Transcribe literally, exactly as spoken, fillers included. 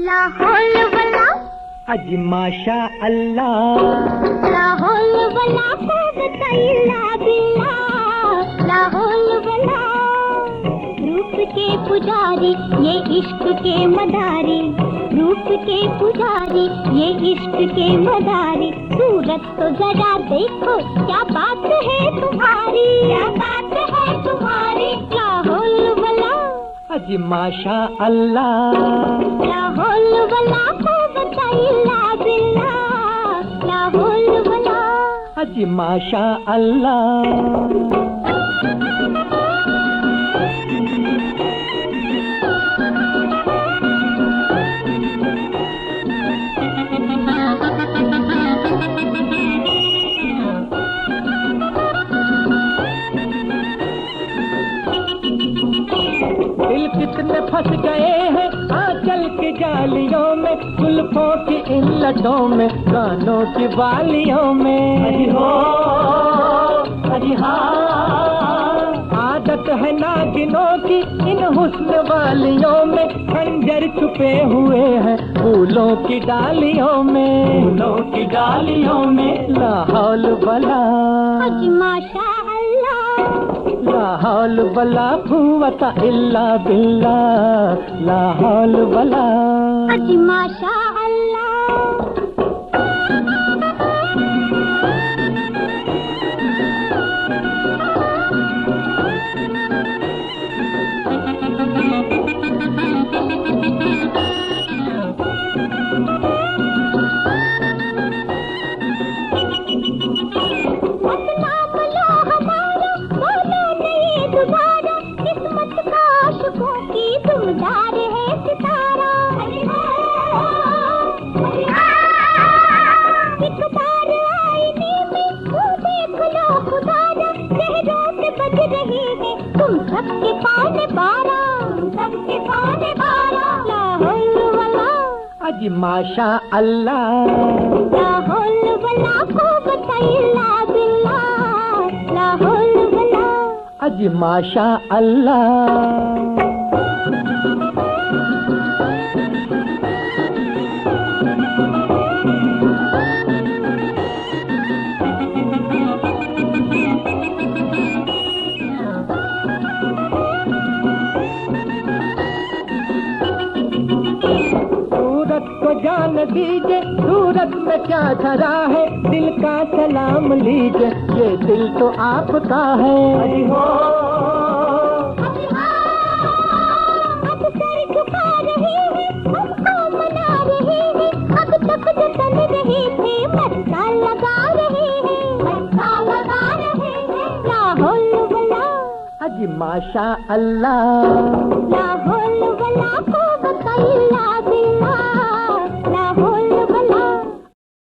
लाहौल वाला अजी माशा अल्लाह, लाहौल वाला को बताइला बिल्ला, लाहौल वाला रूप के पुजारी ये इश्क के मदारी, रूप के पुजारी ये इश्क के मदारी, सूरत तो जरा देखो क्या बात है तुम्हारी, क्या बात है तुम्हारी, लाहौल वाला अजी माशा अल्लाह, लाहौल वाला को बताइला बिल्ला, लाहौल वाला अजी माशा अल्लाह। दिल कितने फंस गए हैं आंचल की जालियों में, जुल्फों की इन लटों में, कानों की बालियों में। अजी हो अजी हाँ, आदत है नागिनों की इन हुस्न वालियों में, खंजर छुपे हुए हैं फूलों की डालियों में, फूलों की डालियों में। लाहौल वाला अजी माशा लाहौल वला कुव्वता इल्ला बिल्लाह, लाहौल वला अजी माशा किस्मत का आशिकों की तुमदार है सितारा, एक बार आईने में तू देख लो खुदारा, चेहरों पे बज रही है तुम सबके पाने बारा, सबके पाने बारा, लाहौल वाला अजी माशा अल्लाह, लाहौल वाला को बताइला बिल्ला, लाहौल वाला अजी माशा अल्लाह। सूरत को जान दीजिए, सूरत में क्या धरा है, दिल का सलाम लीजिए, ये दिल तो आपका है। अजी हो अब सर झुका रही है, हमको मना रही है, अब तक जतन रहे थे मस्का लगा रहे हैं, मस्का लगा रहे हैं, लाहौल वाला अजी माशा अल्लाह, लाहौल वाला